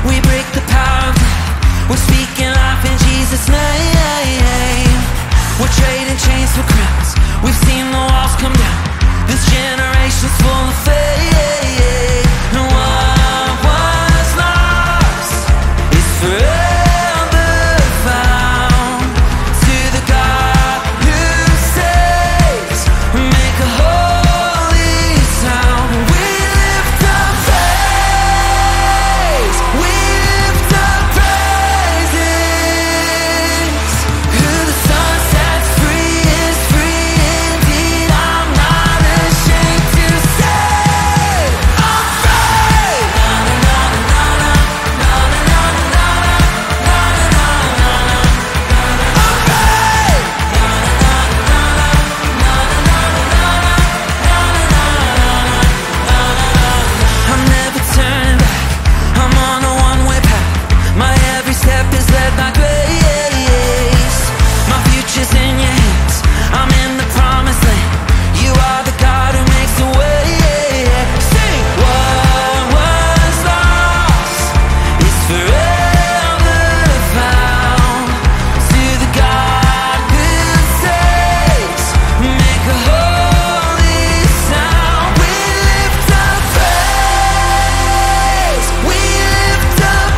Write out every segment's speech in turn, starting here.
We break the power of death. We're speaking life in Jesus' name. We're trading chains for crowns. We've seen the walls come down. This generation's full of faith. And what was lost is forever found. To the God who saves, make a holy sound. We lift up praise. We lift up praises. Who the sun sets free is free indeed. I'm not ashamed to say I'm free. Na na na na na na na na na na na na na. I'm free. Na na na na na na na na na. I'm never turning back. I'm on a one-way path. My every step is led by grace. My future's in your hands. I'm in the promised land. You are the God who makes a way. Sing. What was lost is forever found. To the God who saves, make a holy sound. We lift up praise. We lift up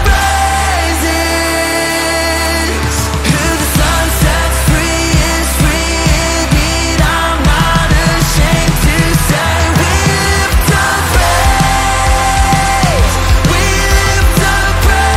praises. Who the sun sets free is free indeed. I'm not ashamed to say we lift up praise. We lift up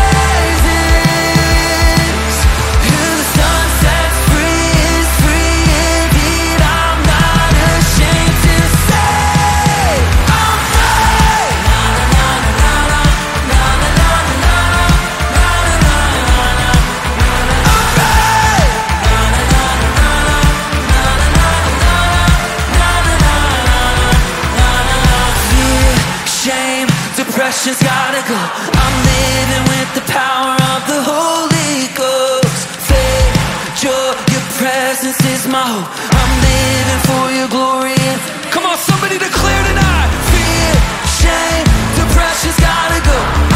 praises. Who the sun sets free is free indeed. I'm not ashamed to say I'm free. Na na na na na na na na na na na. I'm free. Na na na na na na na na na. Fear, shame, depression's gotta go. I'm living with the power of the Holy Ghost. Faith, joy, your presence is my hope. I'm living for your glory. Come on, somebody declare tonight. Fear, shame, depression's gotta go.